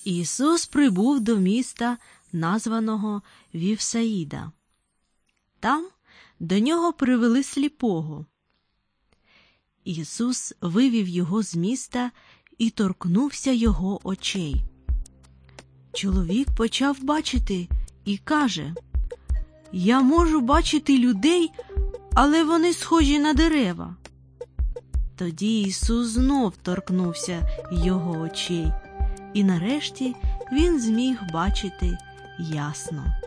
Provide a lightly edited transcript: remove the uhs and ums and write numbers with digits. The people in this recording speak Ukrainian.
Ісус прибув до міста, названого Вівсаїда. Там до нього привели сліпого. Ісус вивів його з міста і торкнувся його очей. Чоловік почав бачити і каже: «Я можу бачити людей, але вони схожі на дерева». Тоді Ісус знов торкнувся його очей, і нарешті він зміг бачити ясно.